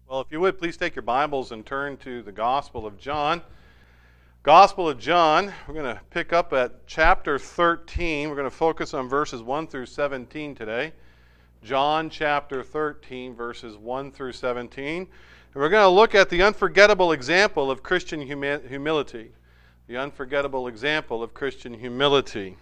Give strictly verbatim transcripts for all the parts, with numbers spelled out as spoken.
Well, if you would, please take your Bibles and turn to the Gospel of John. Gospel of John, we're going to pick up at chapter thirteen. We're going to focus on verses one through seventeen today. John chapter thirteen, verses one through seventeen. And we're going to look at the unforgettable example of Christian humi- humility. The unforgettable example of Christian humility.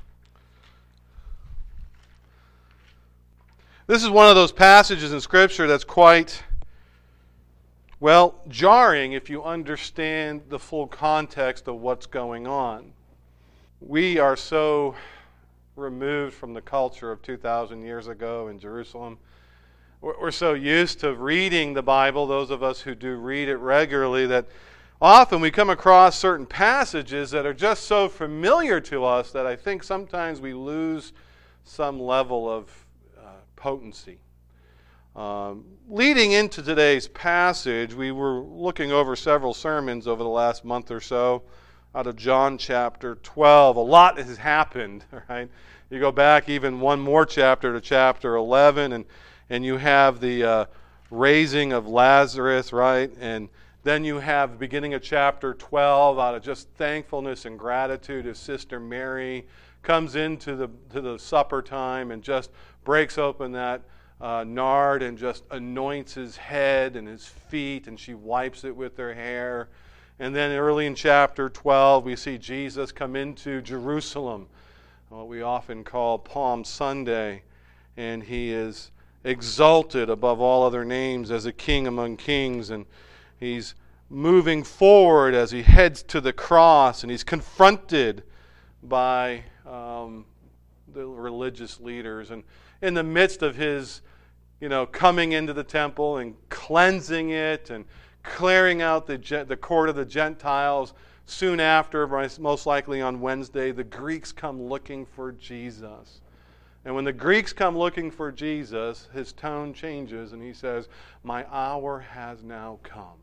This is one of those passages in Scripture that's quite, well, jarring if you understand the full context of what's going on. We are so removed from the culture of two thousand years ago in Jerusalem. We're so used to reading the Bible, those of us who do read it regularly, that often we come across certain passages that are just so familiar to us that I think sometimes we lose some level of uh, potency. Um, leading into today's passage, we were looking over several sermons over the last month or so out of John chapter twelve. A lot has happened, right? You go back even one more chapter to chapter eleven, and, and you have the uh, raising of Lazarus, right? And then you have the beginning of chapter twelve out of just thankfulness and gratitude as Sister Mary comes into the, to the supper time and just breaks open that Uh, nard and just anoints his head and his feet, and she wipes it with her hair. And then early in chapter twelve, we see Jesus come into Jerusalem, what we often call Palm Sunday, and he is exalted above all other names as a king among kings, and he's moving forward as he heads to the cross, and he's confronted by um, the religious leaders. And in the midst of his you know, coming into the temple and cleansing it and clearing out the the court of the Gentiles, soon after, most likely on Wednesday, the Greeks come looking for Jesus. And when the Greeks come looking for Jesus, his tone changes and he says, "My hour has now come.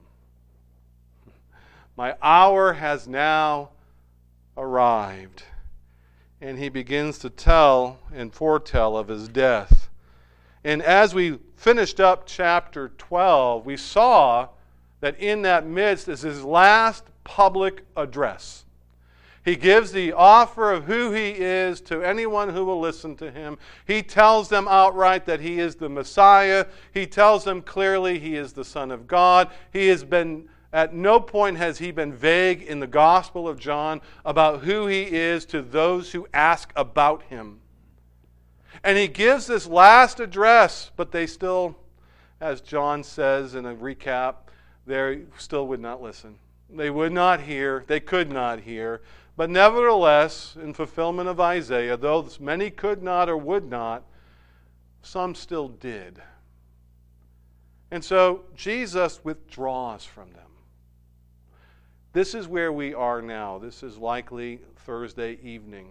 My hour has now arrived." And he begins to tell and foretell of his death. And as we finished up chapter twelve, we saw that in that midst is his last public address. He gives the offer of who he is to anyone who will listen to him. He tells them outright that he is the Messiah. He tells them clearly he is the Son of God. He has been, at no point has he been vague in the Gospel of John about who he is to those who ask about him. And he gives this last address, but they still, as John says in a recap, they still would not listen. They would not hear. They could not hear. But nevertheless, in fulfillment of Isaiah, though many could not or would not, some still did. And so Jesus withdraws from them. This is where we are now. This is likely Thursday evening.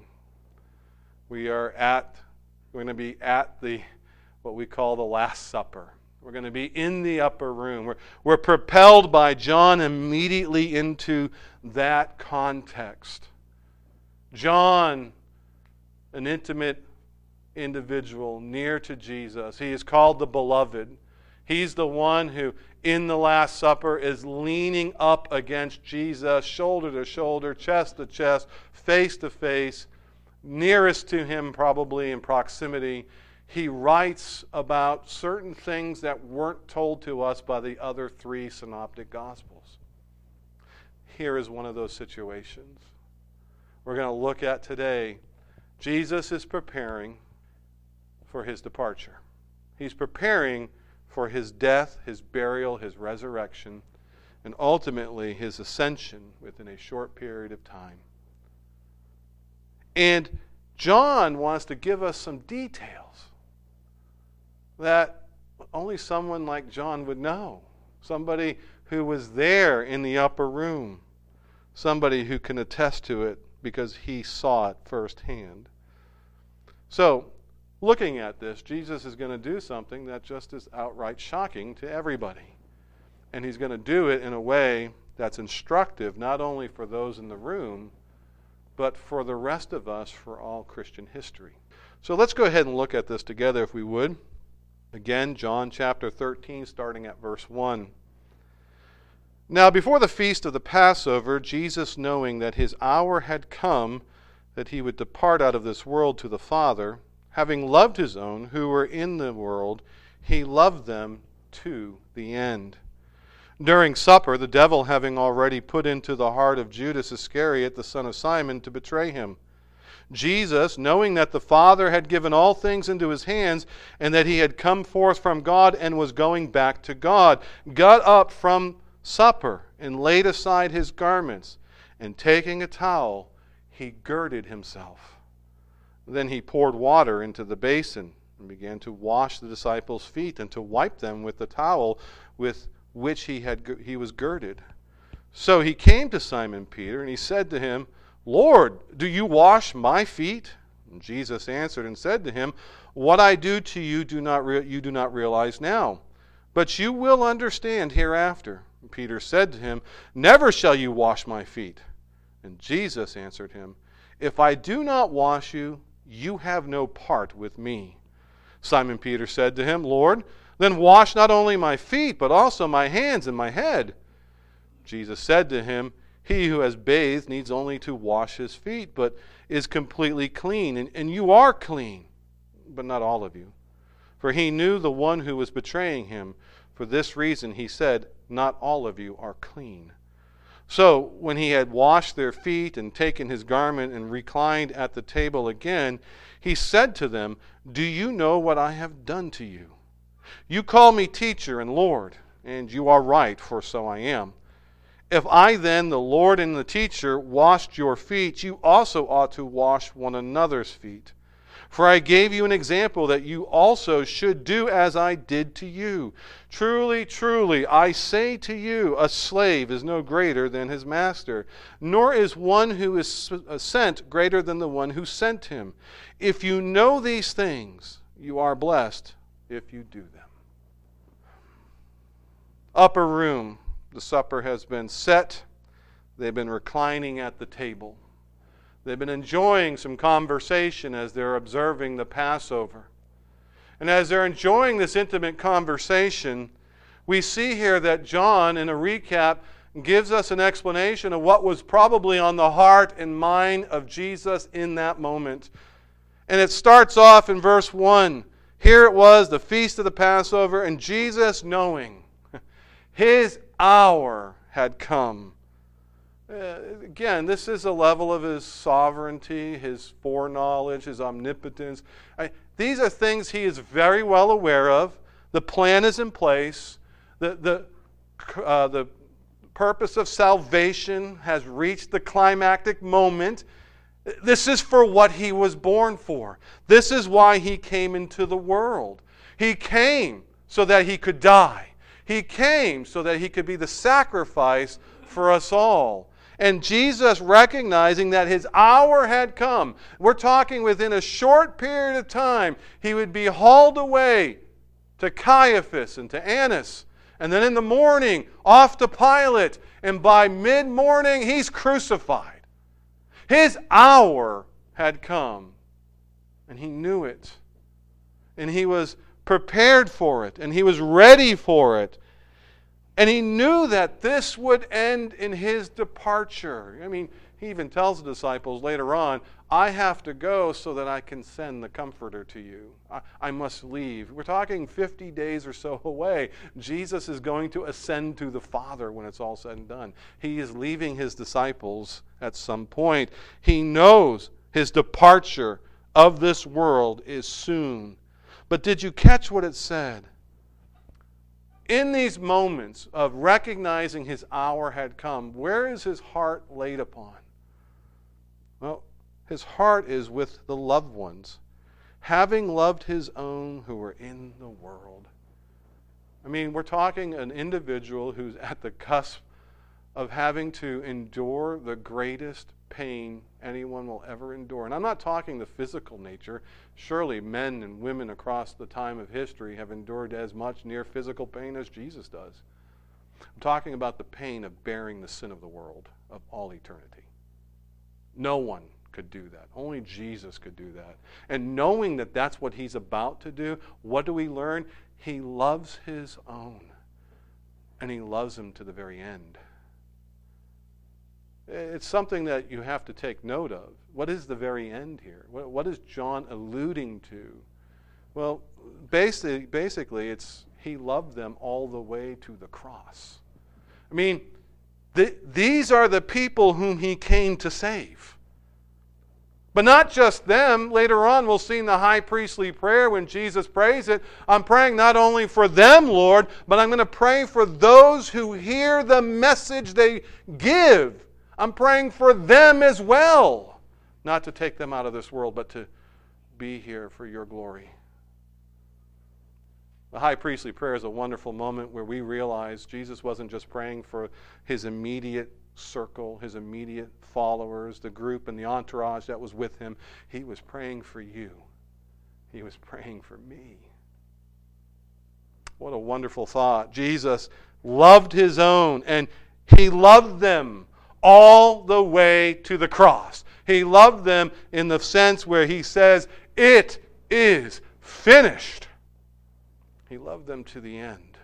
We are at We're going to be at the what we call the Last Supper. We're going to be in the upper room. We're, we're propelled by John immediately into that context. John, an intimate individual near to Jesus. He is called the Beloved. He's the one who, in the Last Supper, is leaning up against Jesus, shoulder to shoulder, chest to chest, face to face, nearest to him probably in proximity. He writes about certain things that weren't told to us by the other three synoptic gospels. Here is one of those situations we're going to look at today. Jesus is preparing for his departure. He's preparing for his death, his burial, his resurrection, and ultimately his ascension within a short period of time. And John wants to give us some details that only someone like John would know. Somebody who was there in the upper room. Somebody who can attest to it because he saw it firsthand. So, looking at this, Jesus is going to do something that just is outright shocking to everybody. And he's going to do it in a way that's instructive not only for those in the room, but for the rest of us, for all Christian history. So let's go ahead and look at this together if we would. Again, John chapter thirteen, starting at verse one. Now before the feast of the Passover, Jesus, knowing that his hour had come, that he would depart out of this world to the Father, having loved his own who were in the world, he loved them to the end. During supper, the devil having already put into the heart of Judas Iscariot, the son of Simon, to betray him, Jesus, knowing that the Father had given all things into his hands, and that he had come forth from God and was going back to God, got up from supper and laid aside his garments, and taking a towel, he girded himself. Then he poured water into the basin and began to wash the disciples' feet and to wipe them with the towel with which he had he was girded. So he came to Simon Peter, and he said to him, Lord, do you wash my feet? And Jesus answered and said to him, What I do to you do not re- you do not realize now, but you will understand hereafter. And Peter said to him, Never shall you wash my feet. And Jesus answered him, If I do not wash you, you have no part with me. Simon Peter said to him, Lord, then wash not only my feet, but also my hands and my head. Jesus said to him, He who has bathed needs only to wash his feet, but is completely clean. And, and you are clean, but not all of you. For he knew the one who was betraying him. For this reason he said, Not all of you are clean. So when he had washed their feet and taken his garment and reclined at the table again, he said to them, Do you know what I have done to you? You call me teacher and Lord, and you are right, for so I am. If I then, the Lord and the teacher, washed your feet, you also ought to wash one another's feet. For I gave you an example that you also should do as I did to you. Truly, truly, I say to you, a slave is no greater than his master, nor is one who is sent greater than the one who sent him. If you know these things, you are blessed if you do them. Upper room. The supper has been set. They've been reclining at the table. They've been enjoying some conversation as they're observing the Passover. And as they're enjoying this intimate conversation, we see here that John, in a recap, gives us an explanation of what was probably on the heart and mind of Jesus in that moment. And it starts off in verse one. Here it was, the feast of the Passover, and Jesus, knowing his hour had come. Uh, again, this is a level of his sovereignty, his foreknowledge, his omnipotence. I, these are things he is very well aware of. The plan is in place. The, the, uh, the purpose of salvation has reached the climactic moment. This is for what he was born for. This is why he came into the world. He came so that he could die. He came so that he could be the sacrifice for us all. And Jesus, recognizing that his hour had come, we're talking within a short period of time, he would be hauled away to Caiaphas and to Annas. And then in the morning, off to Pilate. And by mid-morning, he's crucified. His hour had come. And he knew it. And he was prepared for it, and he was ready for it. And he knew that this would end in his departure. I mean, he even tells the disciples later on, I have to go so that I can send the Comforter to you. I, I must leave. We're talking fifty days or so away. Jesus is going to ascend to the Father when it's all said and done. He is leaving his disciples at some point. He knows his departure of this world is soon. But did you catch what it said? In these moments of recognizing his hour had come, where is his heart laid upon? Well, his heart is with the loved ones, having loved his own who were in the world. I mean, we're talking an individual who's at the cusp of having to endure the greatest pain anyone will ever endure. And I'm not talking the physical nature. Surely men and women across the time of history have endured as much near physical pain as Jesus does. I'm talking about the pain of bearing the sin of the world of all eternity. No one could do that. Only Jesus could do that. And knowing that that's what he's about to do, what do we learn? He loves his own. And he loves them to the very end. It's something that you have to take note of. What is the very end here? What is John alluding to? Well, basically, basically it's he loved them all the way to the cross. I mean, th- these are the people whom he came to save. But not just them. Later on, we'll see in the high priestly prayer when Jesus prays it, I'm praying not only for them, Lord, but I'm going to pray for those who hear the message they give. I'm praying for them as well. Not to take them out of this world, but to be here for your glory. The high priestly prayer is a wonderful moment where we realize Jesus wasn't just praying for his immediate circle, his immediate followers, the group and the entourage that was with him. He was praying for you. He was praying for me. What a wonderful thought. Jesus loved his own, and he loved them all the way to the cross. He loved them in the sense where he says, it is finished. He loved them to the end.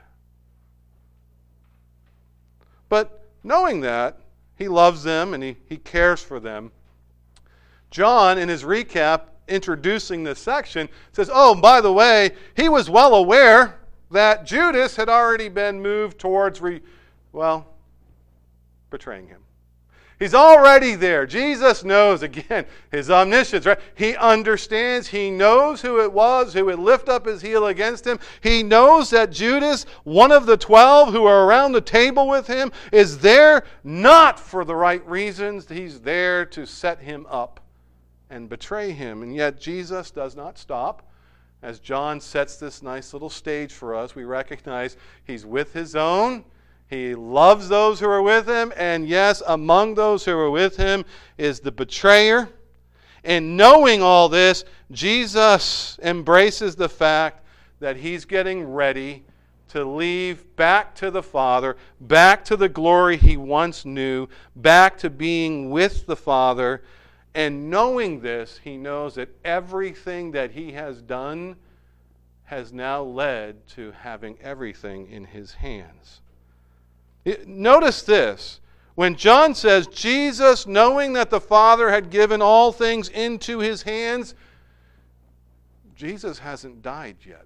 But knowing that, he loves them and he, he cares for them, John, in his recap, introducing this section, says, oh, by the way, he was well aware that Judas had already been moved towards, re, well, betraying him. He's already there. Jesus knows, again, his omniscience, right? He understands. He knows who it was who would lift up his heel against him. He knows that Judas, one of the twelve who are around the table with him, is there not for the right reasons. He's there to set him up and betray him. And yet Jesus does not stop. As John sets this nice little stage for us, we recognize he's with his own. He loves those who are with him, and yes, among those who are with him is the betrayer. And knowing all this, Jesus embraces the fact that he's getting ready to leave back to the Father, back to the glory he once knew, back to being with the Father. And knowing this, he knows that everything that he has done has now led to having everything in his hands. Notice this. When John says, Jesus, knowing that the Father had given all things into his hands, Jesus hasn't died yet.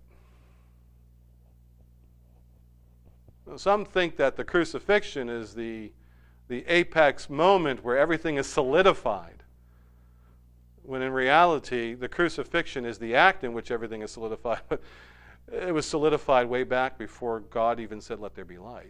Some think that the crucifixion is the, the apex moment where everything is solidified, when in reality, the crucifixion is the act in which everything is solidified. But it was solidified way back before God even said, let there be light.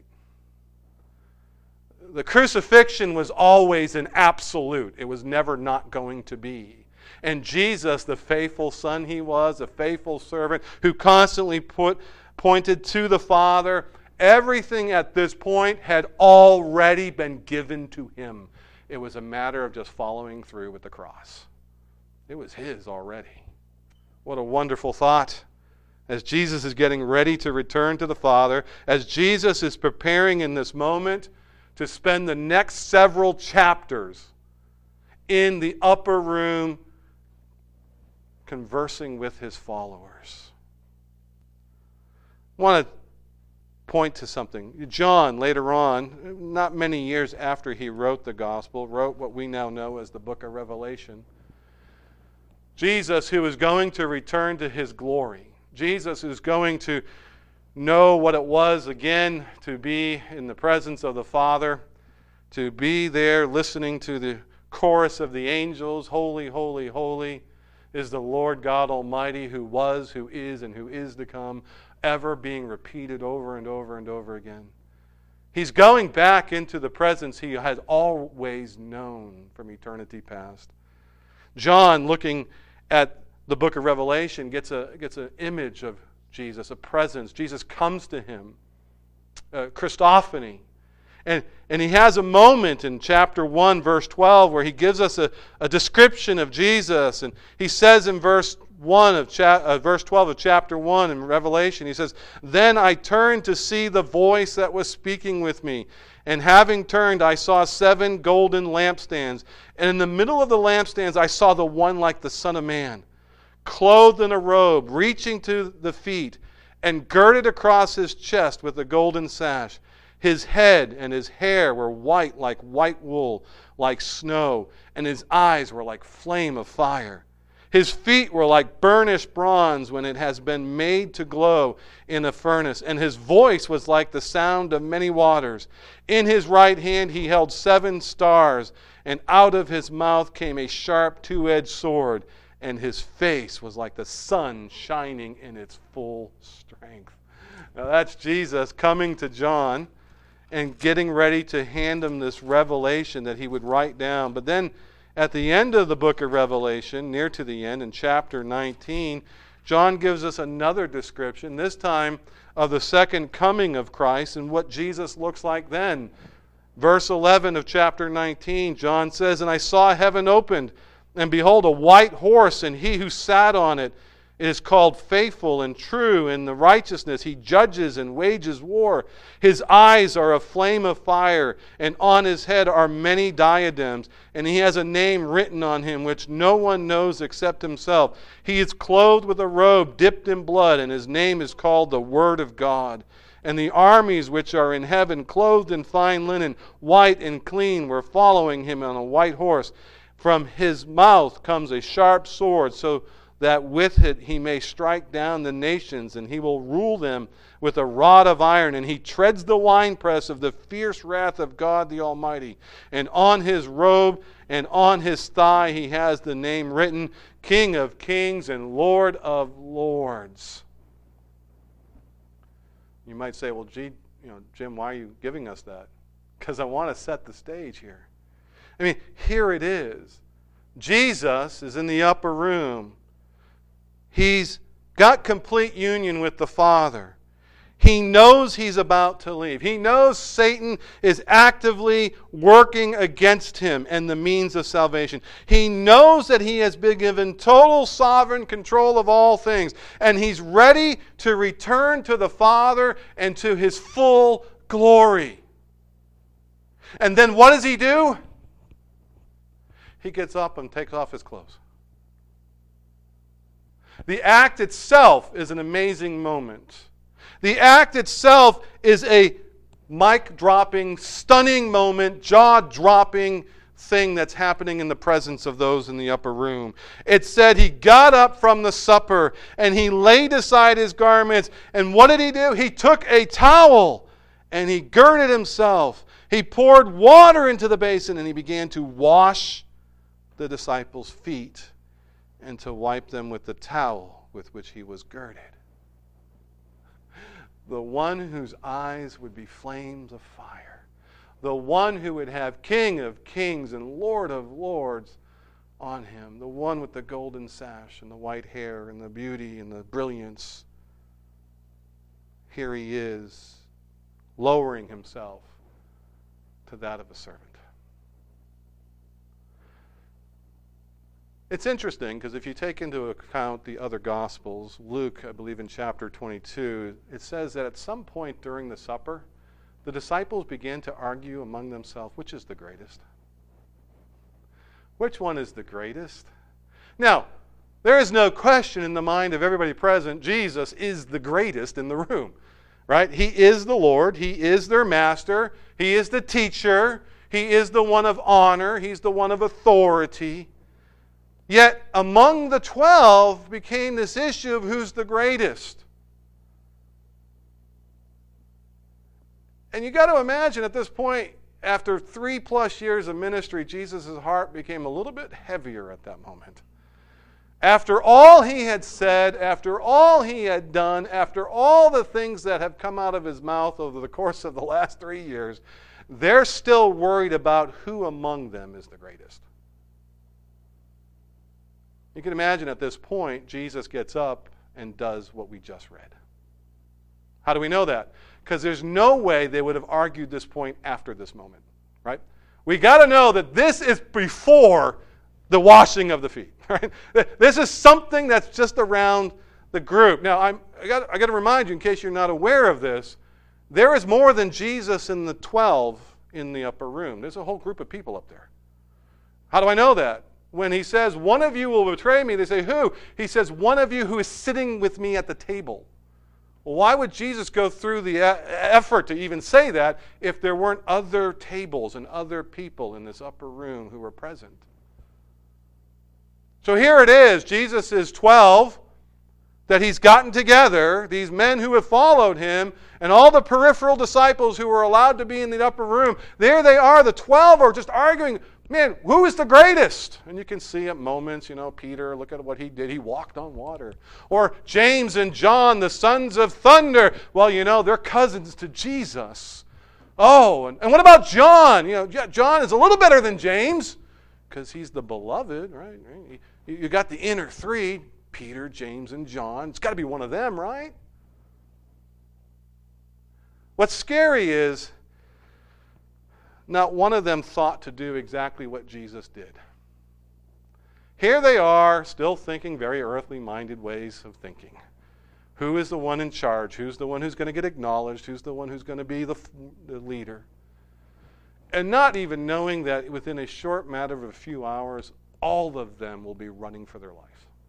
The crucifixion was always an absolute. It was never not going to be. And Jesus, the faithful son he was, a faithful servant who constantly put, pointed to the Father, everything at this point had already been given to him. It was a matter of just following through with the cross. It was his already. What a wonderful thought. As Jesus is getting ready to return to the Father, as Jesus is preparing in this moment to spend the next several chapters in the upper room conversing with his followers. I want to point to something. John, later on, not many years after he wrote the gospel, wrote what we now know as the book of Revelation. Jesus, who is going to return to his glory. Jesus, who's going to know what it was again to be in the presence of the Father, to be there listening to the chorus of the angels, holy, holy, holy is the Lord God Almighty, who was, who is, and who is to come, ever being repeated over and over and over again. He's going back into the presence he has always known from eternity past. John, looking at the book of Revelation, gets a gets an image of Jesus, a presence. Jesus comes to him, uh, Christophany. And, and he has a moment in chapter one, verse twelve, where he gives us a, a description of Jesus. And he says in verse one of cha- uh, verse twelve of chapter one in Revelation. He says, "Then I turned to see the voice that was speaking with me. And having turned, I saw seven golden lampstands. And in the middle of the lampstands, I saw the one like the Son of Man, clothed in a robe, reaching to the feet, and girded across his chest with a golden sash. His head and his hair were white like white wool, like snow, and his eyes were like flame of fire. His feet were like burnished bronze when it has been made to glow in a furnace, and his voice was like the sound of many waters. In his right hand he held seven stars, and out of his mouth came a sharp two-edged sword, and his face was like the sun shining in its full strength." Now that's Jesus coming to John and getting ready to hand him this revelation that he would write down. But then at the end of the book of Revelation, near to the end, in chapter nineteen, John gives us another description, this time of the second coming of Christ and what Jesus looks like then. Verse eleven of chapter nineteen, John says, "And I saw heaven opened, and behold, a white horse, and he who sat on it is called Faithful and True. In the righteousness he judges and wages war. His eyes are a flame of fire, and on his head are many diadems. And he has a name written on him which no one knows except himself. He is clothed with a robe dipped in blood, and his name is called the Word of God. And the armies which are in heaven, clothed in fine linen, white and clean, were following him on a white horse. From his mouth comes a sharp sword, so that with it he may strike down the nations, and he will rule them with a rod of iron, and he treads the winepress of the fierce wrath of God the Almighty. And on his robe and on his thigh he has the name written, King of Kings and Lord of Lords." You might say, "Well, gee, you know, Jim, why are you giving us that?" Because I want to set the stage here. I mean, here it is. Jesus is in the upper room. He's got complete union with the Father. He knows he's about to leave. He knows Satan is actively working against him and the means of salvation. He knows that he has been given total sovereign control of all things, and he's ready to return to the Father and to his full glory. And then what does he do? He gets up and takes off his clothes. The act itself is an amazing moment. The act itself is a mic-dropping, stunning moment, jaw-dropping thing that's happening in the presence of those in the upper room. It said he got up from the supper and he laid aside his garments. And what did he do? He took a towel and he girded himself. He poured water into the basin and he began to wash the disciples' feet and to wipe them with the towel with which he was girded. The one whose eyes would be flames of fire. The one who would have King of Kings and Lord of Lords on him. The one with the golden sash and the white hair and the beauty and the brilliance. Here he is, lowering himself to that of a servant. It's interesting because if you take into account the other Gospels, Luke, I believe in chapter twenty-two, it says that at some point during the supper, the disciples began to argue among themselves, which is the greatest? Which one is the greatest? Now, there is no question in the mind of everybody present, Jesus is the greatest in the room, right? He is the Lord. He is their master. He is the teacher. He is the one of honor. He's the one of authority. Yet among the twelve became this issue of who's the greatest. And you got to imagine at this point, after three plus years of ministry, Jesus' heart became a little bit heavier at that moment. After all he had said, after all he had done, after all the things that have come out of his mouth over the course of the last three years, they're still worried about who among them is the greatest. You can imagine at this point, Jesus gets up and does what we just read. How do we know that? Because there's no way they would have argued this point after this moment, right? We got to know that this is before the washing of the feet. Right? This is something that's just around the group. Now, I'm, I got I got to remind you, in case you're not aware of this, there is more than Jesus and the twelve in the upper room. There's a whole group of people up there. How do I know that? When he says, one of you will betray me, they say, who? He says, one of you who is sitting with me at the table. Well, why would Jesus go through the effort to even say that if there weren't other tables and other people in this upper room who were present? So here it is. Jesus is twelve that he's gotten together, these men who have followed him, and all the peripheral disciples who were allowed to be in the upper room. There they are. The twelve are just arguing, man, who is the greatest? And you can see at moments, you know, Peter, look at what he did. He walked on water. Or James and John, the sons of thunder. Well, you know, they're cousins to Jesus. Oh, and, and what about John? You know, John is a little better than James because he's the beloved, right? You, you got the inner three, Peter, James, and John. It's got to be one of them, right? What's scary is not one of them thought to do exactly what Jesus did. Here they are, still thinking very earthly-minded ways of thinking. Who is the one in charge? Who's the one who's going to get acknowledged? Who's the one who's going to be the, the leader? And not even knowing that within a short matter of a few hours, all of them will be running for their life.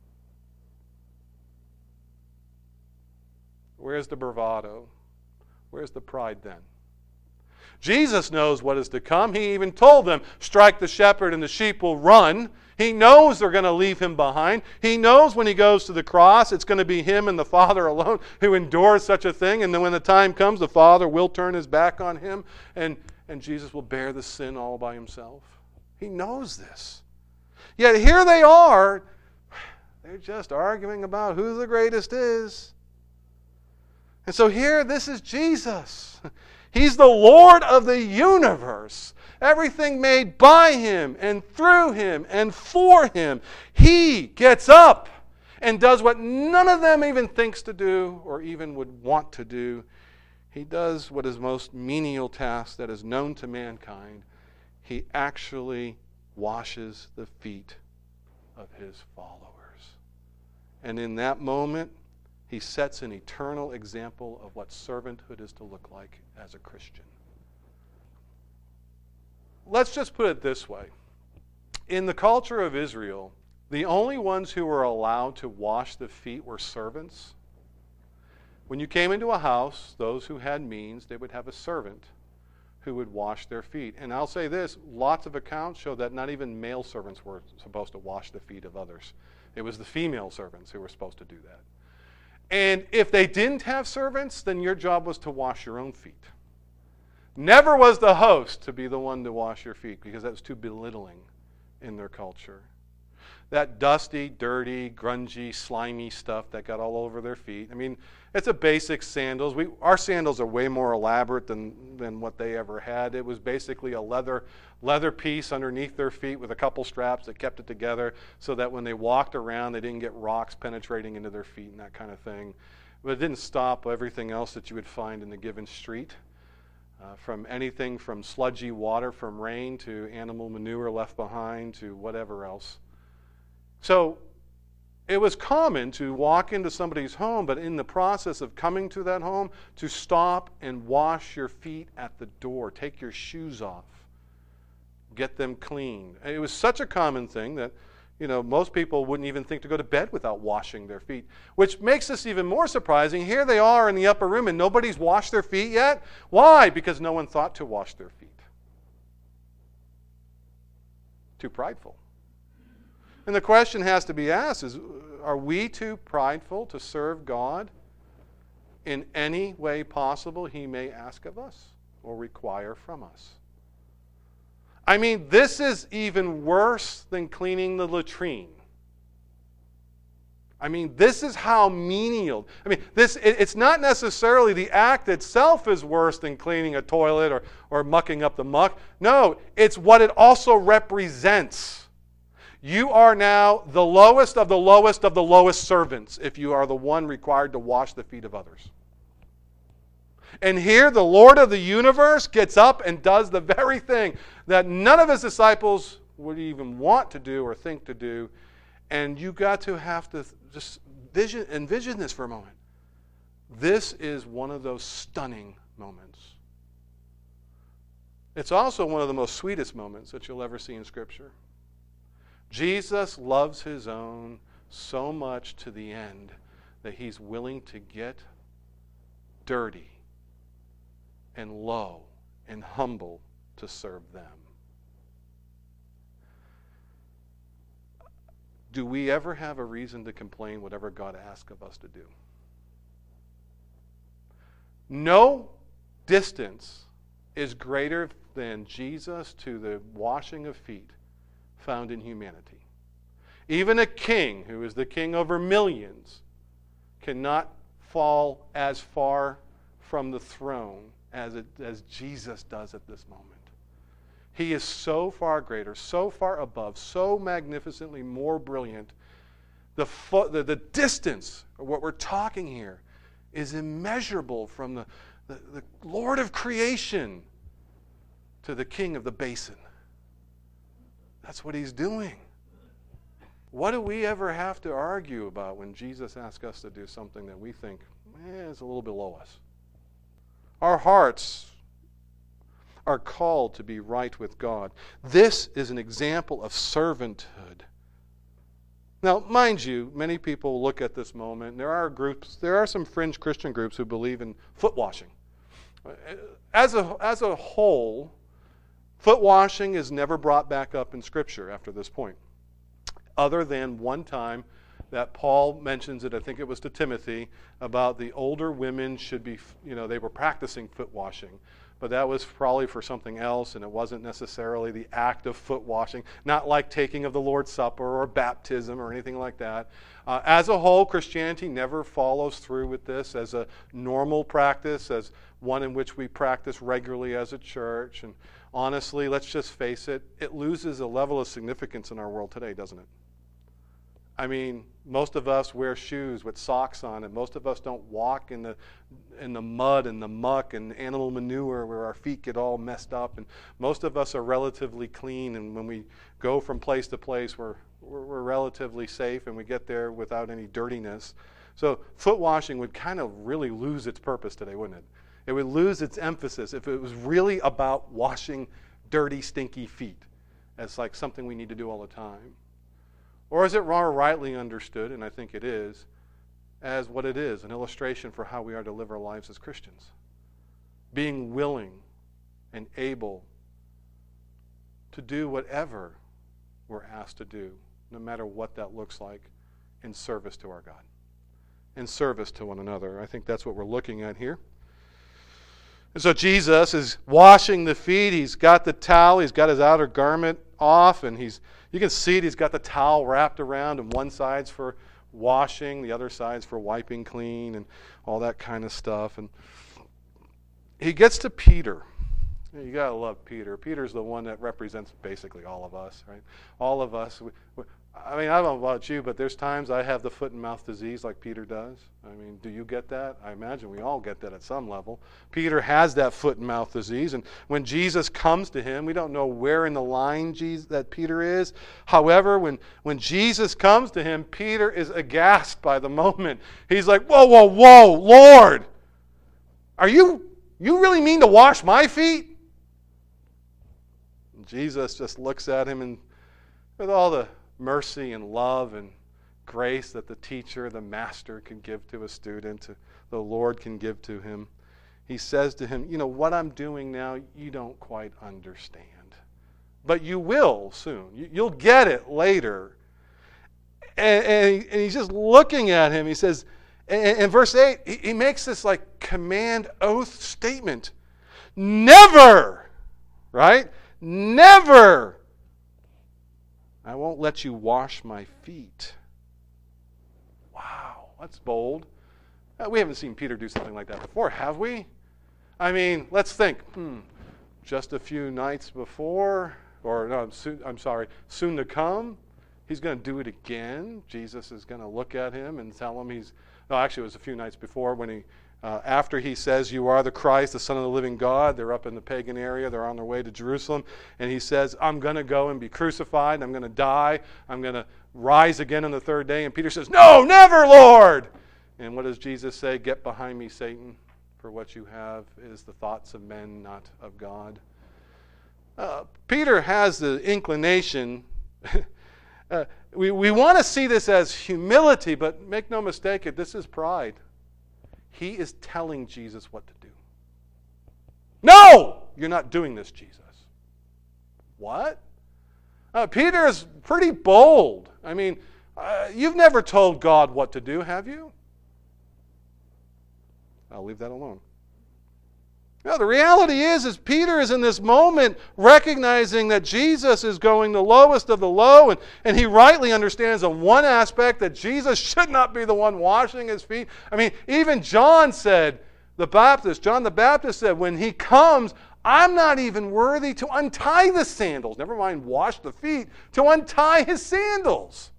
Where's the bravado? Where's the pride then? Jesus knows what is to come. He even told them, strike the shepherd and the sheep will run. He knows they're going to leave him behind. He knows when he goes to the cross, it's going to be him and the Father alone who endures such a thing. And then when the time comes, the Father will turn his back on him and, and Jesus will bear the sin all by himself. He knows this. Yet here they are. They're just arguing about who the greatest is. And so here, this is Jesus. He's the Lord of the universe. Everything made by him and through him and for him. He gets up and does what none of them even thinks to do or even would want to do. He does what is most menial task that is known to mankind. He actually washes the feet of his followers. And in that moment, he sets an eternal example of what servanthood is to look like as a Christian. Let's just put it this way. In the culture of Israel, the only ones who were allowed to wash the feet were servants. When you came into a house, those who had means, they would have a servant who would wash their feet. And I'll say this, lots of accounts show that not even male servants were supposed to wash the feet of others. It was the female servants who were supposed to do that. And if they didn't have servants, then your job was to wash your own feet. Never was the host to be the one to wash your feet because that was too belittling in their culture. That dusty, dirty, grungy, slimy stuff that got all over their feet. I mean, it's a basic sandals. We, our sandals are way more elaborate than, than what they ever had. It was basically a leather leather piece underneath their feet with a couple straps that kept it together so that when they walked around, they didn't get rocks penetrating into their feet and that kind of thing. But it didn't stop everything else that you would find in the given street. Uh, from anything from sludgy water from rain to animal manure left behind to whatever else. So it was common to walk into somebody's home, but in the process of coming to that home, to stop and wash your feet at the door. Take your shoes off. Get them clean. It was such a common thing that, you know, most people wouldn't even think to go to bed without washing their feet, which makes this even more surprising. Here they are in the upper room and nobody's washed their feet yet. Why? Because no one thought to wash their feet. Too prideful. And the question has to be asked is, are we too prideful to serve God in any way possible he may ask of us or require from us? I mean, this is even worse than cleaning the latrine. I mean, this is how menial. I mean, this it, it's not necessarily the act itself is worse than cleaning a toilet or, or mucking up the muck. No, it's what it also represents. You are now the lowest of the lowest of the lowest servants if you are the one required to wash the feet of others. And here the Lord of the universe gets up and does the very thing that none of his disciples what do you even want to do or think to do? And you got to have to just vision, envision this for a moment. This is one of those stunning moments. It's also one of the most sweetest moments that you'll ever see in Scripture. Jesus loves his own so much to the end that he's willing to get dirty and low and humble to serve them. Do we ever have a reason to complain whatever God asks of us to do? No distance is greater than Jesus to the washing of feet found in humanity. Even a king who is the king over millions cannot fall as far from the throne as, it, as Jesus does at this moment. He is so far greater, so far above, so magnificently more brilliant. The, fo- the, the distance of what we're talking here is immeasurable from the, the, the Lord of creation to the king of the basin. That's what he's doing. What do we ever have to argue about when Jesus asks us to do something that we think eh, is a little below us? Our hearts are called to be right with God. This is an example of servanthood. Now, mind you, many people look at this moment, and there are groups, there are some fringe Christian groups who believe in foot washing. As a, as a whole, foot washing is never brought back up in Scripture after this point, other than one time that Paul mentions it, I think it was to Timothy, about the older women should be, you know, they were practicing foot washing. But that was probably for something else, and it wasn't necessarily the act of foot washing, not like taking of the Lord's Supper or baptism or anything like that. Uh, as a whole, Christianity never follows through with this as a normal practice, as one in which we practice regularly as a church. And honestly, let's just face it, it loses a level of significance in our world today, doesn't it? I mean, most of us wear shoes with socks on, and most of us don't walk in the in the mud and the muck and animal manure where our feet get all messed up. And most of us are relatively clean, and when we go from place to place, we're we're, we're relatively safe, and we get there without any dirtiness. So foot washing would kind of really lose its purpose today, wouldn't it? It would lose its emphasis if it was really about washing dirty, stinky feet as like something we need to do all the time. Or is it more rightly understood, and I think it is, as what it is, an illustration for how we are to live our lives as Christians? Being willing and able to do whatever we're asked to do, no matter what that looks like, in service to our God, in service to one another. I think that's what we're looking at here. And so Jesus is washing the feet. He's got the towel. He's got his outer garment off, and he's you can see it. He's got the towel wrapped around, and one side's for washing, the other side's for wiping clean, and all that kind of stuff. And he gets to Peter. You gotta love Peter. Peter's the one that represents basically all of us, right? All of us. We, we, I mean, I don't know about you, but there's times I have the foot and mouth disease like Peter does. I mean, do you get that? I imagine we all get that at some level. Peter has that foot and mouth disease, and when Jesus comes to him, we don't know where in the line Jesus, that Peter is. However, when, when Jesus comes to him, Peter is aghast by the moment. He's like, whoa, whoa, whoa, Lord, are you, you really mean to wash my feet? And Jesus just looks at him, and with all the mercy and love and grace that the teacher, the master can give to a student, the Lord can give to him, he says to him, you know, what I'm doing now, you don't quite understand. But you will soon. You'll get it later. And, and, and he's just looking at him. He says, in verse eight, he, he makes this like command oath statement. Never, right? Never. I won't let you wash my feet. Wow, that's bold. We haven't seen Peter do something like that before, have we? I mean, let's think. Hmm, just a few nights before, or no, soon, I'm sorry, soon to come, he's going to do it again. Jesus is going to look at him and tell him he's, no, actually it was a few nights before when he Uh, after he says, you are the Christ, the Son of the living God, they're up in the pagan area, they're on their way to Jerusalem, and he says, I'm going to go and be crucified, and I'm going to die, I'm going to rise again on the third day. And Peter says, no, never, Lord! And what does Jesus say? Get behind me, Satan, for what you have is the thoughts of men, not of God. Uh, Peter has the inclination, uh, we, we want to see this as humility, but make no mistake, it this is pride. He is telling Jesus what to do. No! You're not doing this, Jesus. What? Uh, Peter is pretty bold. I mean, uh, you've never told God what to do, have you? I'll leave that alone. No, the reality is, is Peter is in this moment recognizing that Jesus is going the lowest of the low, and, and he rightly understands on one aspect that Jesus should not be the one washing his feet. I mean, even John said, the Baptist, John the Baptist said, when he comes, I'm not even worthy to untie the sandals, never mind wash the feet, to untie his sandals.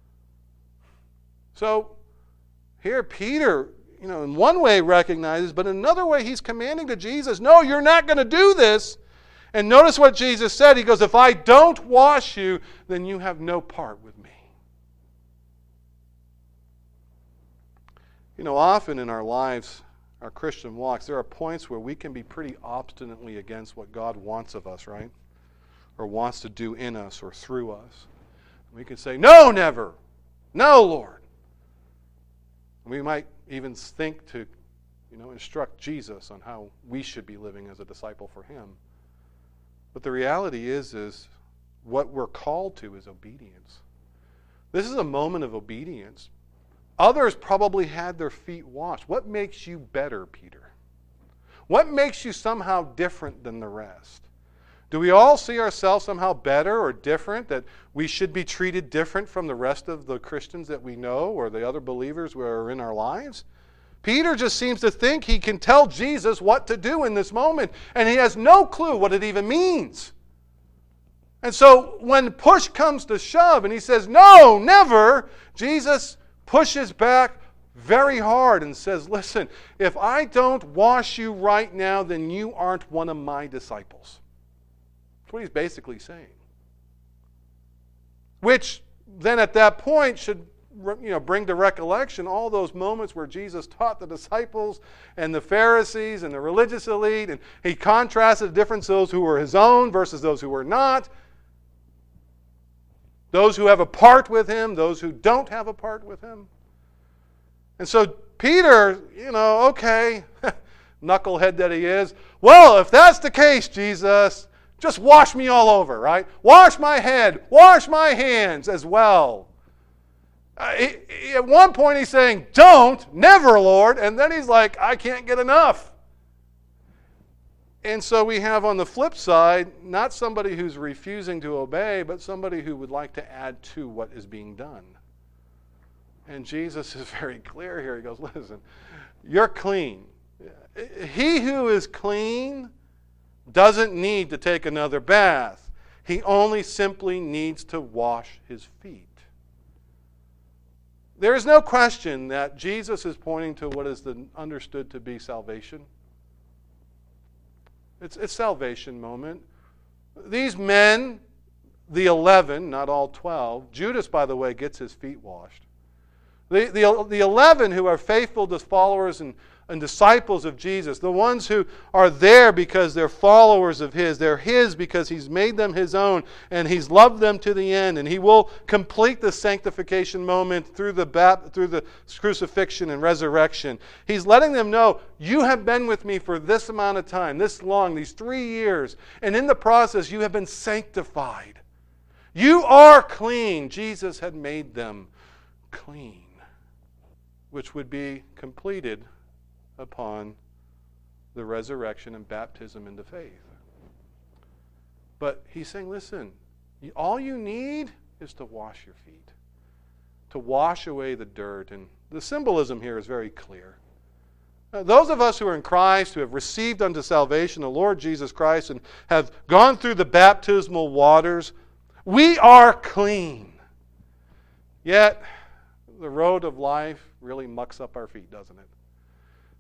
So here Peter, you know, in one way recognizes, but in another way he's commanding to Jesus, no, you're not going to do this. And notice what Jesus said. He goes, if I don't wash you, then you have no part with me. You know, often in our lives, our Christian walks, there are points where we can be pretty obstinately against what God wants of us, right? Or wants to do in us or through us. We can say, no, never. No, Lord. We might even think to, you know, instruct Jesus on how we should be living as a disciple for him. But the reality is, is what we're called to is obedience. This is a moment of obedience. Others probably had their feet washed. What makes you better, Peter? What makes you somehow different than the rest? Do we all see ourselves somehow better or different, that we should be treated different from the rest of the Christians that we know or the other believers who are in our lives? Peter just seems to think he can tell Jesus what to do in this moment, and he has no clue what it even means. And so when push comes to shove and he says, no, never, Jesus pushes back very hard and says, listen, if I don't wash you right now, then you aren't one of my disciples. That's what he's basically saying. Which then at that point should, you know, bring to recollection all those moments where Jesus taught the disciples and the Pharisees and the religious elite, and he contrasted the difference those who were his own versus those who were not. Those who have a part with him, those who don't have a part with him. And so Peter, you know, okay, knucklehead that he is, well, if that's the case, Jesus, just wash me all over, right? Wash my head, wash my hands as well. Uh, he, he, at one point he's saying, don't, never, Lord. And then he's like, I can't get enough. And so we have on the flip side, not somebody who's refusing to obey, but somebody who would like to add to what is being done. And Jesus is very clear here. He goes, listen, you're clean. He who is clean doesn't need to take another bath. He only simply needs to wash his feet. There is no question that Jesus is pointing to what is the, understood to be salvation. It's a salvation moment. These men, the eleven, not all twelve, Judas, by the way, gets his feet washed. The, the, the eleven who are faithful to followers and, and disciples of Jesus, the ones who are there because they're followers of his, they're his because he's made them his own and he's loved them to the end, and he will complete the sanctification moment through the, bap- through the crucifixion and resurrection. He's letting them know, you have been with me for this amount of time, this long, these three years, and in the process you have been sanctified. You are clean. Jesus had made them clean, which would be completed upon the resurrection and baptism into faith. But he's saying, listen, all you need is to wash your feet, to wash away the dirt. And the symbolism here is very clear. Now, those of us who are in Christ, who have received unto salvation the Lord Jesus Christ and have gone through the baptismal waters, we are clean. Yet, the road of life really mucks up our feet, doesn't it?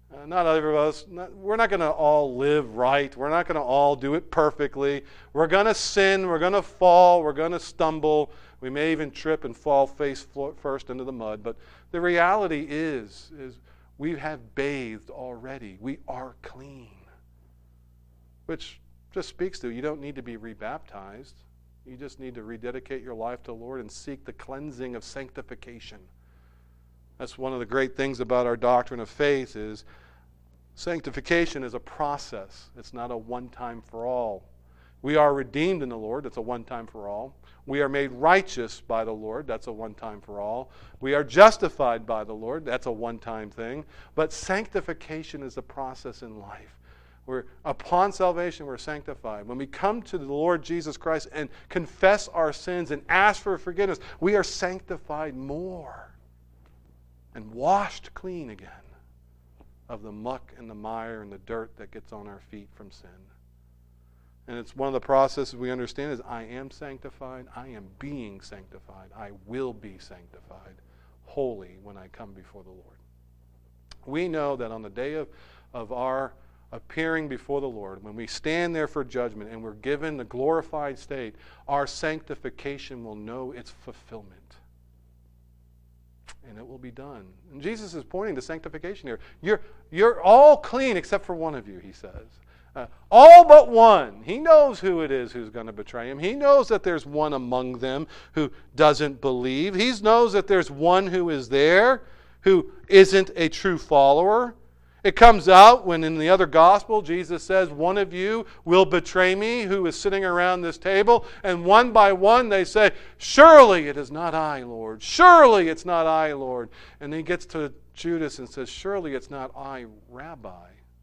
Uh, not every of us, not, we're not going to all live right. We're not going to all do it perfectly. We're going to sin. We're going to fall. We're going to stumble. We may even trip and fall face first into the mud. But the reality is, is we have bathed already. We are clean. Which just speaks to you don't need to be rebaptized. You just need to rededicate your life to the Lord and seek the cleansing of sanctification. That's one of the great things about our doctrine of faith is sanctification is a process. It's not a one-time for all. We are redeemed in the Lord. That's a one-time for all. We are made righteous by the Lord. That's a one-time for all. We are justified by the Lord. That's a one-time thing. But sanctification is a process in life. We're, upon salvation, we're sanctified. When we come to the Lord Jesus Christ and confess our sins and ask for forgiveness, we are sanctified more and washed clean again of the muck and the mire and the dirt that gets on our feet from sin. And it's one of the processes we understand is I am sanctified, I am being sanctified, I will be sanctified, holy when I come before the Lord. We know that on the day of, of our appearing before the Lord, when we stand there for judgment and we're given the glorified state, our sanctification will know its fulfillment. And it will be done. And Jesus is pointing to sanctification here. You're, you're all clean except for one of you, he says. Uh, all but one. He knows who it is who's going to betray him. He knows that there's one among them who doesn't believe. He knows that there's one who is there who isn't a true follower. It comes out when in the other gospel, Jesus says, one of you will betray me who is sitting around this table. And one by one they say, surely it is not I, Lord. Surely it's not I, Lord. And he gets to Judas and says, surely it's not I, Rabbi.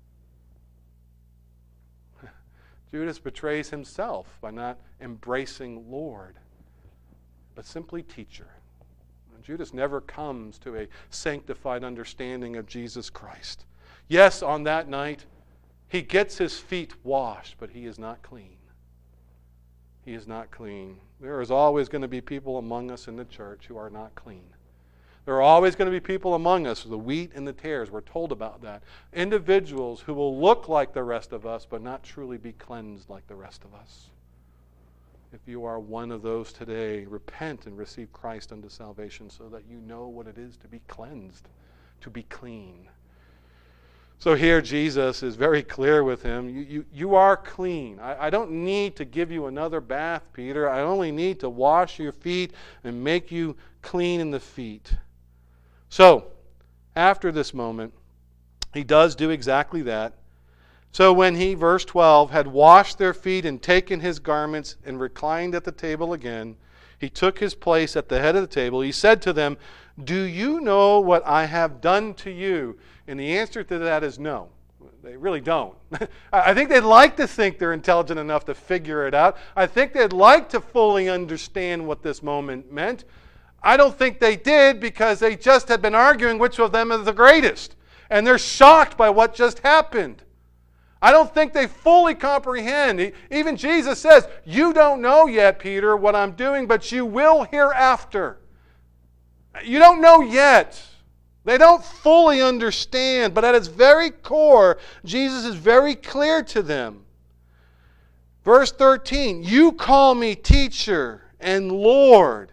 Judas betrays himself by not embracing Lord, but simply teacher. And Judas never comes to a sanctified understanding of Jesus Christ. Yes, on that night, he gets his feet washed, but he is not clean. He is not clean. There is always going to be people among us in the church who are not clean. There are always going to be people among us, the wheat and the tares. We're told about that. Individuals who will look like the rest of us, but not truly be cleansed like the rest of us. If you are one of those today, repent and receive Christ unto salvation so that you know what it is to be cleansed, to be clean. So here Jesus is very clear with him. You, you, you are clean. I, I don't need to give you another bath, Peter. I only need to wash your feet and make you clean in the feet. So, after this moment, he does do exactly that. So when he, verse twelve, had washed their feet and taken his garments and reclined at the table again, he took his place at the head of the table. He said to them, do you know what I have done to you? And the answer to that is no. They really don't. I think they'd like to think they're intelligent enough to figure it out. I think they'd like to fully understand what this moment meant. I don't think they did because they just had been arguing which of them is the greatest. And they're shocked by what just happened. I don't think they fully comprehend. Even Jesus says, you don't know yet, Peter, what I'm doing, but you will hereafter. You don't know yet. They don't fully understand, but at its very core, Jesus is very clear to them. Verse thirteen, you call me teacher and Lord.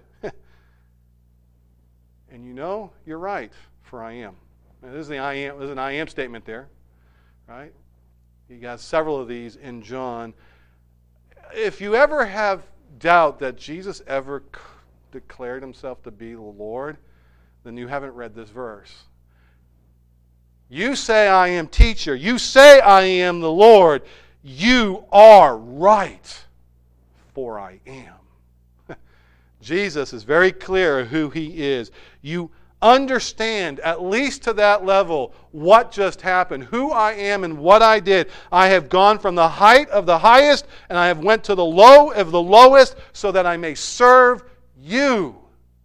And you know, you're right, for I am. Now, this is the I am, there's an I am statement there, right? You got several of these in John. If you ever have doubt that Jesus ever c- declared himself to be the Lord, then you haven't read this verse. You say I am teacher. You say I am the Lord. You are right, for I am. Jesus is very clear who he is. You understand, at least to that level, what just happened, who I am and what I did. I have gone from the height of the highest, and I have went to the low of the lowest, so that I may serve you.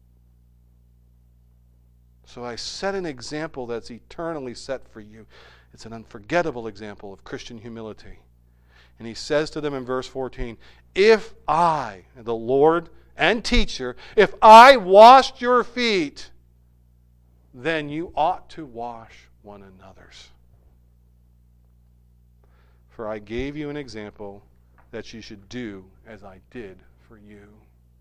So I set an example that's eternally set for you. It's an unforgettable example of Christian humility. And he says to them in verse fourteen, if I, the Lord and teacher, if I washed your feet, then you ought to wash one another's. For I gave you an example that you should do as I did for you.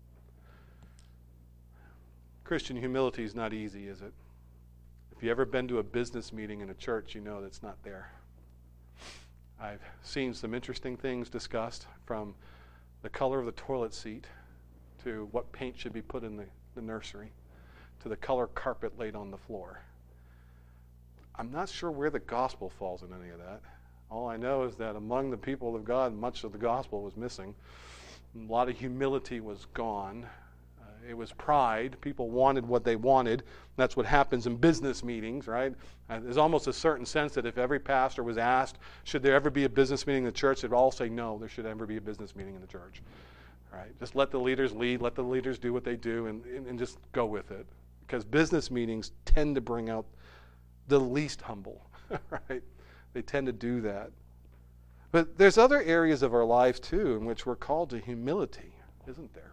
Christian humility is not easy, is it? If you've ever been to a business meeting in a church, you know that's not there. I've seen some interesting things discussed, from the color of the toilet seat to what paint should be put in the, the nursery to the color carpet laid on the floor. I'm not sure where the gospel falls in any of that. All I know is that among the people of God, much of the gospel was missing. A lot of humility was gone. Uh, it was pride. People wanted what they wanted. That's what happens in business meetings, right? Uh, there's almost a certain sense that if every pastor was asked, should there ever be a business meeting in the church, they'd all say, no, there should never be a business meeting in the church. Right? Just let the leaders lead, let the leaders do what they do, and, and, and just go with it. Because business meetings tend to bring out the least humble, right? They tend to do that. But there's other areas of our life, too, in which we're called to humility, isn't there?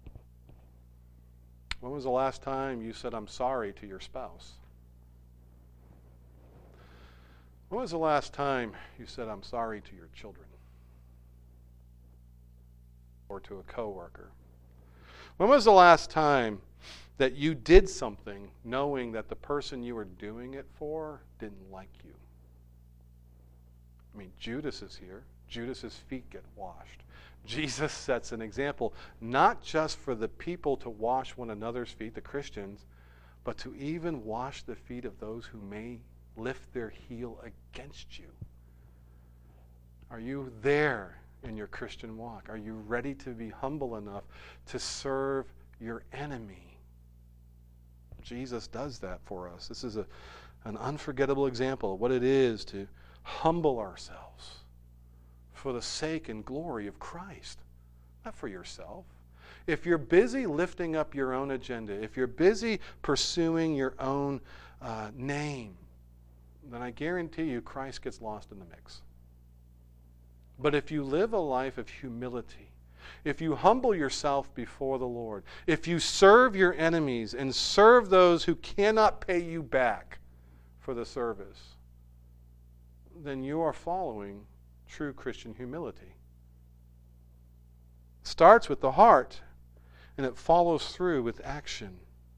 When was the last time you said, I'm sorry to your spouse? When was the last time you said, I'm sorry to your children? Or to a coworker? When was the last time that you did something knowing that the person you were doing it for didn't like you? I mean, Judas is here. Judas's feet get washed. Jesus sets an example, not just for the people to wash one another's feet, the Christians, but to even wash the feet of those who may lift their heel against you. Are you there in your Christian walk? Are you ready to be humble enough to serve your enemy? Jesus does that for us. This is a, an unforgettable example of what it is to humble ourselves for the sake and glory of Christ, not for yourself. If you're busy lifting up your own agenda, if you're busy pursuing your own uh, name, then I guarantee you Christ gets lost in the mix. But if you live a life of humility, if you humble yourself before the Lord, if you serve your enemies and serve those who cannot pay you back for the service, then you are following true Christian humility. It starts with the heart, and it follows through with action.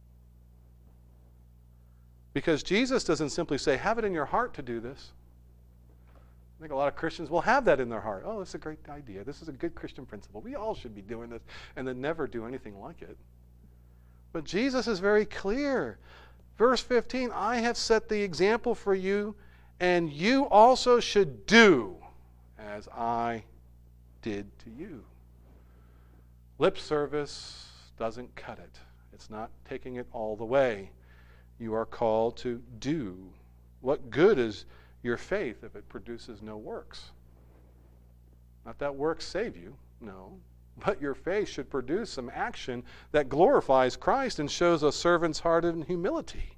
Because Jesus doesn't simply say, have it in your heart to do this. I think a lot of Christians will have that in their heart. Oh, it's a great idea. This is a good Christian principle. We all should be doing this, and then never do anything like it. But Jesus is very clear. Verse fifteen, I have set the example for you, and you also should do as I did to you. Lip service doesn't cut it. It's not taking it all the way. You are called to do. What good is your faith if it produces no works? Not that works save you, no. But your faith should produce some action that glorifies Christ and shows a servant's heart in humility.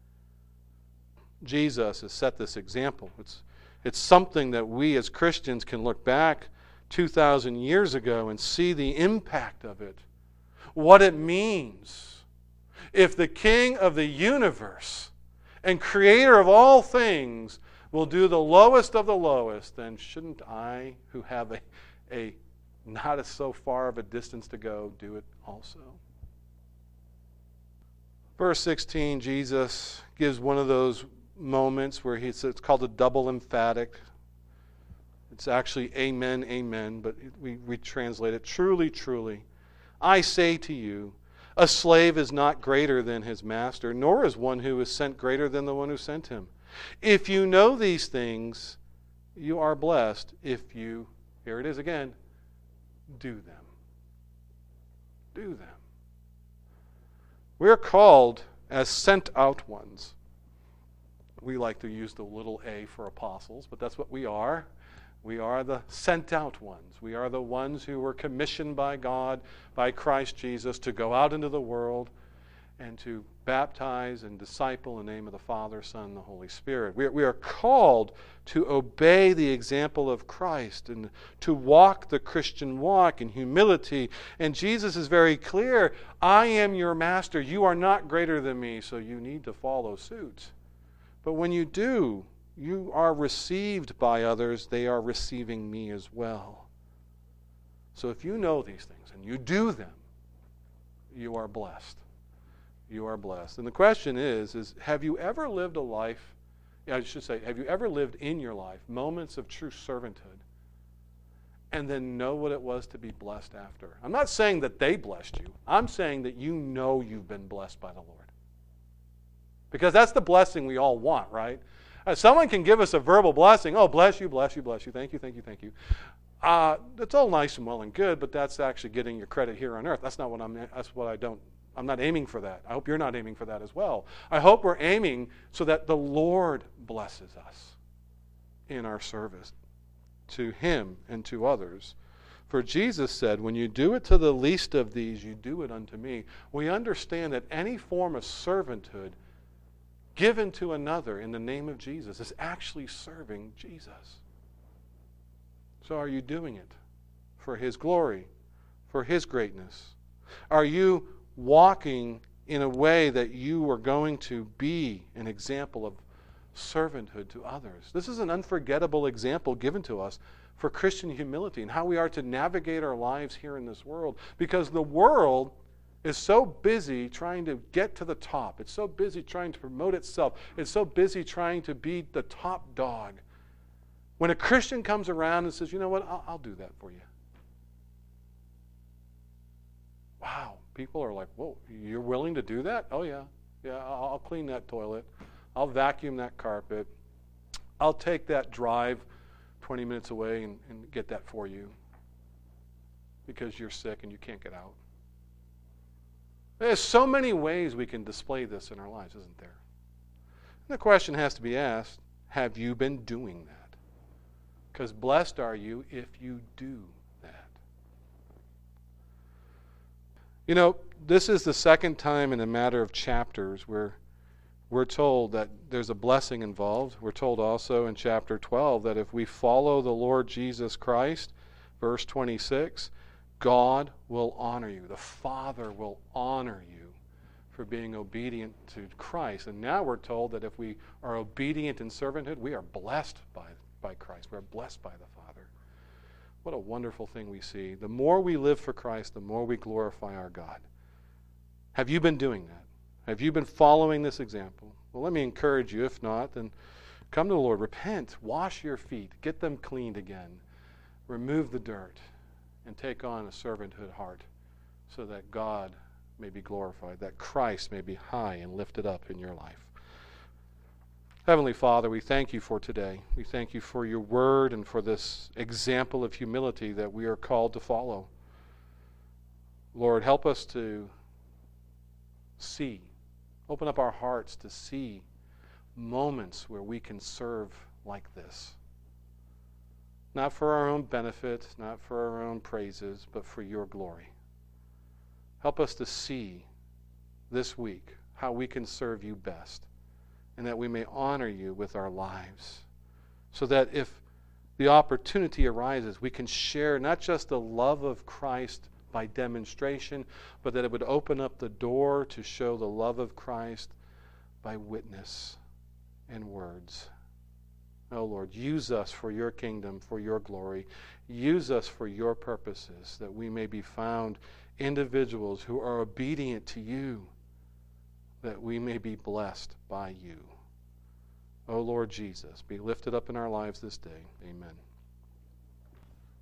Jesus has set this example. It's, it's something that we as Christians can look back two thousand years ago and see the impact of it. What it means. If the King of the universe and Creator of all things will do the lowest of the lowest, then shouldn't I, who have a, a not a so far of a distance to go, do it also? Verse sixteen, Jesus gives one of those moments where he, it's called a double emphatic. It's actually amen, amen, but we, we translate it, truly, truly. I say to you, a slave is not greater than his master, nor is one who is sent greater than the one who sent him. If you know these things, you are blessed if you, here it is again, do them. Do them. We're called as sent out ones. We like to use the little a for apostles, but that's what we are. We are the sent out ones. We are the ones who were commissioned by God, by Christ Jesus, to go out into the world and to baptize and disciple in the name of the Father, Son, and the Holy Spirit. We are, we are called to obey the example of Christ and to walk the Christian walk in humility. And Jesus is very clear, I am your master. You are not greater than me, so you need to follow suit. But when you do, you are received by others, they are receiving me as well. So if you know these things and you do them, you are blessed. You are blessed. And the question is, is have you ever lived a life, I should say, have you ever lived in your life moments of true servanthood and then know what it was to be blessed after? I'm not saying that they blessed you. I'm saying that you know you've been blessed by the Lord. Because that's the blessing we all want, right? Uh, someone can give us a verbal blessing. Oh, bless you, bless you, bless you. Thank you, thank you, thank you. Uh, that's all nice and well and good, but that's actually getting your credit here on earth. That's not what I'm. That's what I don't. I'm not aiming for that. I hope you're not aiming for that as well. I hope we're aiming so that the Lord blesses us in our service to Him and to others. For Jesus said, when you do it to the least of these, you do it unto me. We understand that any form of servanthood given to another in the name of Jesus is actually serving Jesus. So are you doing it for His glory, for His greatness? Are you walking in a way that you are going to be an example of servanthood to others? This is an unforgettable example given to us for Christian humility and how we are to navigate our lives here in this world, because the world is so busy trying to get to the top. It's so busy trying to promote itself. It's so busy trying to be the top dog. When a Christian comes around and says, you know what, I'll, I'll do that for you. Wow, people are like, whoa, you're willing to do that? Oh yeah, yeah, I'll, I'll clean that toilet. I'll vacuum that carpet. I'll take that drive twenty minutes away and, and get that for you because you're sick and you can't get out. There's so many ways we can display this in our lives, isn't there? And the question has to be asked, have you been doing that? Because blessed are you if you do that. You know, this is the second time in a matter of chapters where we're told that there's a blessing involved. We're told also in chapter twelve that if we follow the Lord Jesus Christ, verse twenty-six, God will honor you. The Father will honor you for being obedient to Christ. And now we're told that if we are obedient in servanthood, we are blessed by, by Christ. We are blessed by the Father. What a wonderful thing we see. The more we live for Christ, the more we glorify our God. Have you been doing that? Have you been following this example? Well, let me encourage you. If not, then come to the Lord. Repent. Wash your feet. Get them cleaned again. Remove the dirt. And take on a servanthood heart so that God may be glorified, that Christ may be high and lifted up in your life. Heavenly Father, we thank you for today. We thank you for your word and for this example of humility that we are called to follow. Lord, help us to see, open up our hearts to see moments where we can serve like this. Not for our own benefit, not for our own praises, but for your glory. Help us to see this week how we can serve you best, and that we may honor you with our lives, so that if the opportunity arises, we can share not just the love of Christ by demonstration, but that it would open up the door to show the love of Christ by witness and words. Oh Lord, use us for your kingdom, for your glory. Use us for your purposes, that we may be found individuals who are obedient to you, that we may be blessed by you. Oh Lord Jesus, be lifted up in our lives this day. Amen.